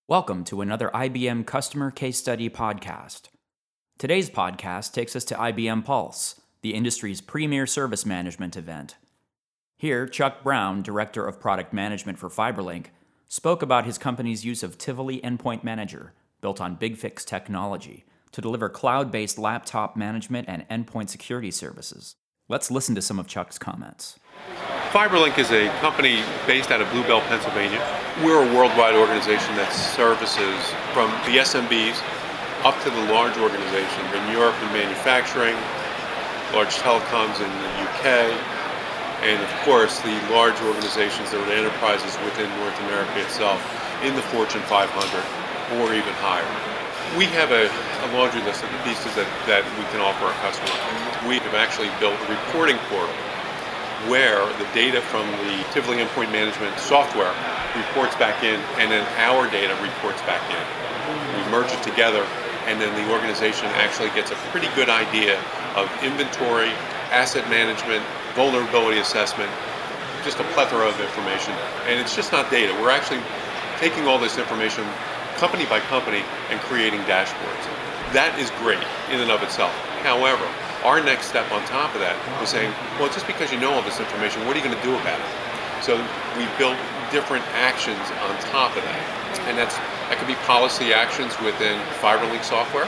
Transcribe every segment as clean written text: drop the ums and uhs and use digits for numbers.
Welcome to another IBM Customer Case Study podcast. Today's podcast takes us to IBM Pulse, the industry's premier service management event. Here, Chuck Brown, Director of Product Management for FiberLink, spoke about his company's use of Tivoli Endpoint Manager, built on BigFix technology, to deliver cloud-based laptop management and endpoint security services. Let's listen to some of Chuck's comments. FiberLink is a company based out of Blue Bell, Pennsylvania. We're a worldwide organization that services from the SMBs up to the large organizations in Europe in manufacturing, large telecoms in the UK, and of course the large organizations that are enterprises within North America itself in the Fortune 500 or even higher. We have a laundry list of pieces that we can offer our customers. We have actually built a reporting portal where the data from the Tivoli Endpoint Management software reports back in, and then our data reports back in. We merge it together, and then the organization actually gets a pretty good idea of inventory, asset management, vulnerability assessment, just a plethora of information. And it's just not data. We're actually taking all this information company by company and creating dashboards. That is great in and of itself. However, our next step on top of that was saying, well, just because you know all this information, what are you going to do about it? So we built different actions on top of that. And that could be policy actions within FiberLink software,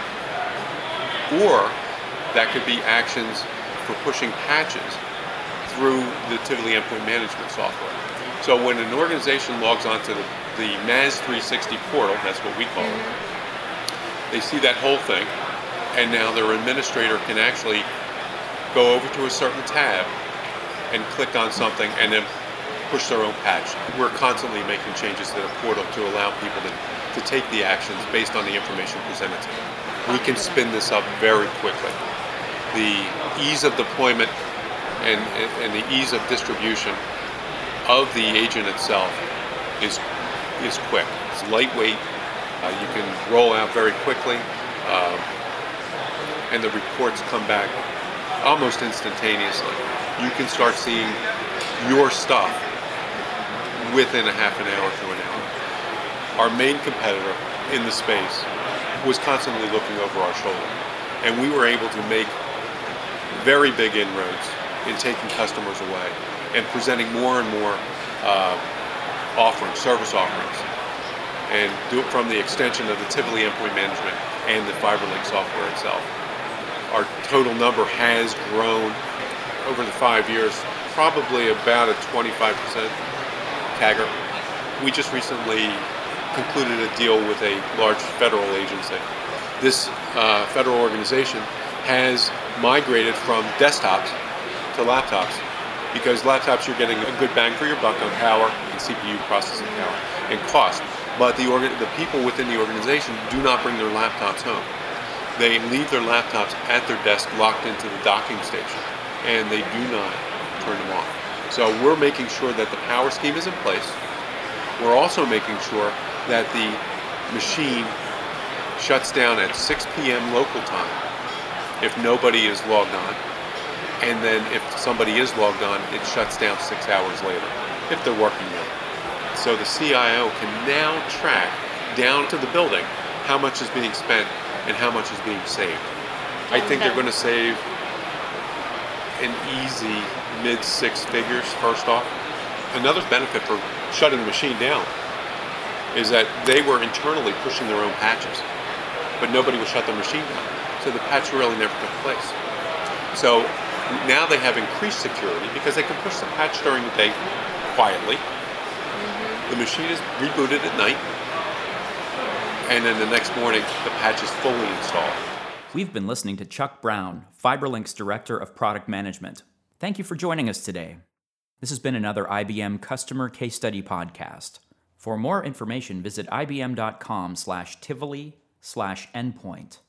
or that could be actions for pushing patches through the Tivoli Endpoint Management software. So when an organization logs onto the MAS 360 portal, that's what we call it, they see that whole thing, and now their administrator can actually go over to a certain tab and click on something and then push their own patch. We're constantly making changes to the portal to allow people to take the actions based on the information presented to them. We can spin this up very quickly. The ease of deployment and the ease of distribution of the agent itself is quick. It's lightweight. You can roll out very quickly. And the reports come back almost instantaneously. You can start seeing your stuff within a half an hour to an hour. Our main competitor in the space was constantly looking over our shoulder, and we were able to make very big inroads in taking customers away and presenting more and more service offerings, and do it from the extension of the Tivoli Endpoint Management and the FiberLink software itself. Our total number has grown over the 5 years, probably about a 25% CAGR. We just recently concluded a deal with a large federal agency. This federal organization has migrated from desktops to laptops, because laptops you're getting a good bang for your buck on power and CPU processing power and cost. But the people within the organization do not bring their laptops home. They leave their laptops at their desk locked into the docking station, and they do not turn them off. So we're making sure that the power scheme is in place. We're also making sure that the machine shuts down at 6 p.m. local time if nobody is logged on. And then if somebody is logged on, it shuts down 6 hours later if they're working there. So the CIO can now track down to the building how much is being spent and how much is being saved. I think they're going to save an easy mid-six figures first off. Another benefit for shutting the machine down is that they were internally pushing their own patches, but nobody would shut the machine down. So the patch really never took place. So now they have increased security because they can push the patch during the day quietly. The machine is rebooted at night, and then the next morning, the patch is fully installed. We've been listening to Chuck Brown, FiberLink's Director of Product Management. Thank you for joining us today. This has been another IBM Customer Case Study podcast. For more information, visit ibm.com/Tivoli/endpoint.